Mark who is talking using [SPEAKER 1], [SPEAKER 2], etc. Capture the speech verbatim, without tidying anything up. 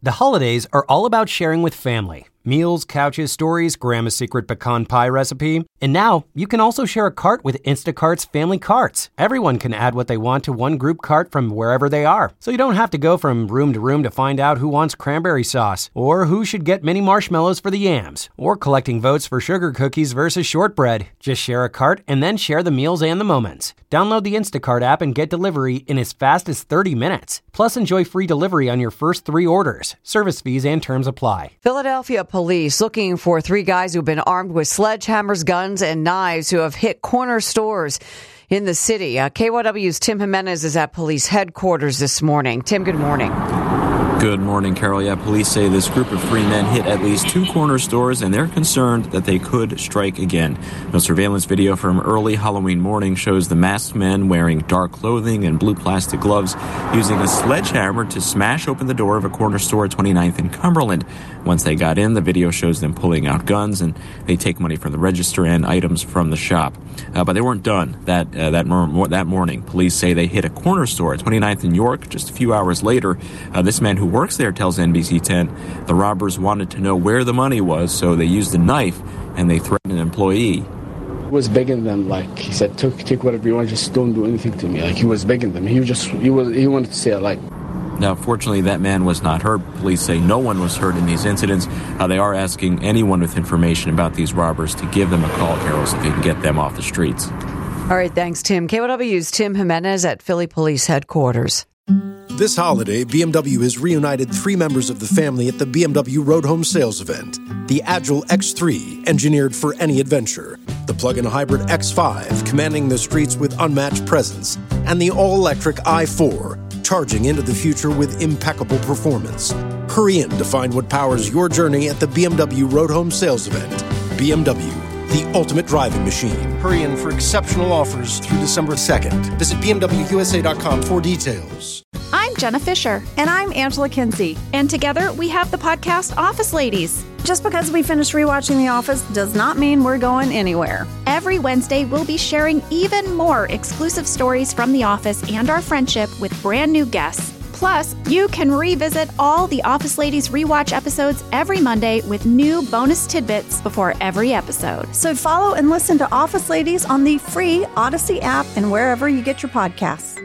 [SPEAKER 1] The holidays are all about sharing with family. Meals, couches, stories, Grandma's secret pecan pie recipe. And now, you can also share a cart with Instacart's Family Carts. Everyone can add what they want to one group cart from wherever they are. So you don't have to go from room to room to find out who wants cranberry sauce, or who should get mini marshmallows for the yams, or collecting votes for sugar cookies versus shortbread. Just share a cart and then share the meals and the moments. Download the Instacart app and get delivery in as fast as thirty minutes. Plus, enjoy free delivery on your first three orders. Service fees and terms apply.
[SPEAKER 2] Philadelphia police looking for three guys who've been armed with sledgehammers, guns, and knives who have hit corner stores in the city. Uh, K Y W's Tim Jimenez is at police headquarters this morning. Tim, good morning.
[SPEAKER 3] Good morning, Carol. Yeah, police say this group of three men hit at least two corner stores, and they're concerned that they could strike again. No surveillance video from early Halloween morning shows the masked men wearing dark clothing and blue plastic gloves using a sledgehammer to smash open the door of a corner store at twenty-ninth and Cumberland. Once they got in, the video shows them pulling out guns, and they take money from the register and items from the shop. Uh, but they weren't done that uh, that, mor- that morning. Police say they hit a corner store at twenty-ninth and York just a few hours later. Uh, this man who works there tells N B C ten the robbers wanted to know where the money was, so they used a knife and they threatened an employee.
[SPEAKER 4] He was begging them, like he said, take, take whatever you want, just don't do anything to me. Like he was begging them. He was just he was he wanted to say like.
[SPEAKER 3] Now, fortunately, that man was not hurt. Police say no one was hurt in these incidents. Uh, they are asking anyone with information about these robbers to give them a call, Carol, so they can get them off the streets.
[SPEAKER 2] All right, thanks, Tim. K Y W's Tim Jimenez at Philly Police Headquarters.
[SPEAKER 5] This holiday, B M W has reunited three members of the family at the B M W Road Home Sales Event. The Agile X three, engineered for any adventure. The plug-in hybrid X five, commanding the streets with unmatched presence. And the all-electric i four, charging into the future with impeccable performance. Hurry in to find what powers your journey at the B M W Road Home Sales Event. B M W, the ultimate driving machine. Hurry in for exceptional offers through December second. Visit B M W U S A dot com for details.
[SPEAKER 6] I'm Jenna Fisher.
[SPEAKER 7] And I'm Angela Kinsey.
[SPEAKER 6] And together we have the podcast Office Ladies.
[SPEAKER 7] Just because we finished rewatching The Office does not mean we're going anywhere.
[SPEAKER 6] Every Wednesday, we'll be sharing even more exclusive stories from The Office and our friendship with brand new guests. Plus, you can revisit all the Office Ladies rewatch episodes every Monday with new bonus tidbits before every episode.
[SPEAKER 7] So follow and listen to Office Ladies on the free Odyssey app and wherever you get your podcasts.